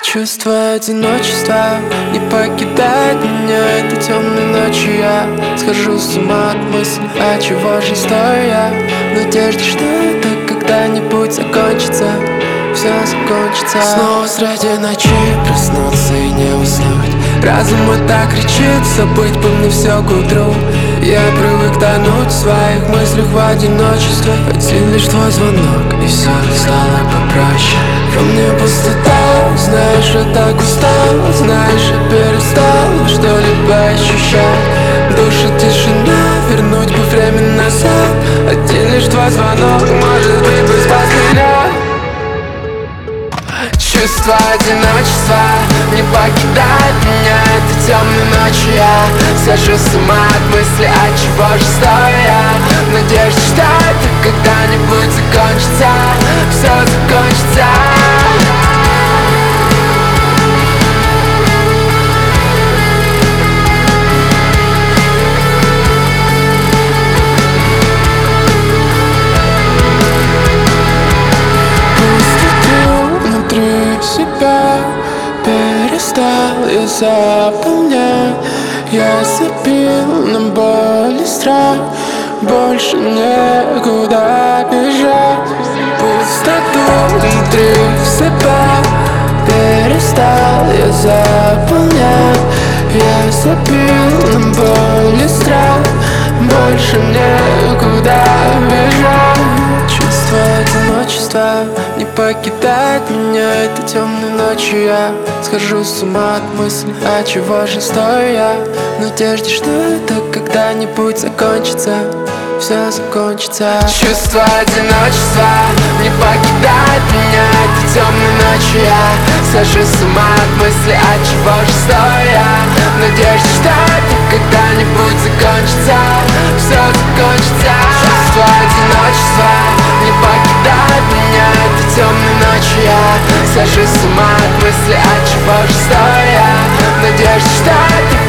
Чувство одиночества не покидает меня этой темной ночью. Я схожу с ума от мысли, а чего же стою я в надежде, что это когда-нибудь закончится. Все закончится. Снова среди ночи проснуться и не уснуть. Разум вот так кричит, забыть бы мне все к утру. Я привык тонуть в своих мыслях в одиночестве. Один лишь твой звонок, и все стало попроще. Во мне пустота, знаешь, я так устал. Знаешь, я перестал что-либо ощущать. Душит тишина, вернуть бы время назад. Один лишь твой звонок, может быть, бы спас меня. Чувство одиночества не покидает меня этой темной ночью. Я схожу с ума от мысли, а чего же стою я в надежде, что это когда-нибудь закончится. Все закончится. Перестал я заполнять. Я забил на боль и страх. Больше некуда бежать. Пустоту внутри себя перестал я заполнять. Я забил на боль и страх. Больше некуда бежать. Чувство одиночества не покидает меня этой темной ночью. Я схожу с ума от мысли, а чего же стою я в надежде, что это когда-нибудь закончится. Все закончится. Чувство одиночества не покидает меня этой темной ночью. Я схожу с ума от мысли, а чего же стою я в надежде, что это когда-нибудь закончится. Все закончится. Чувство одиночества не покидает меня этой темной ночью. Я схожу с ума от мысли, а чего же стою я в надежде, что это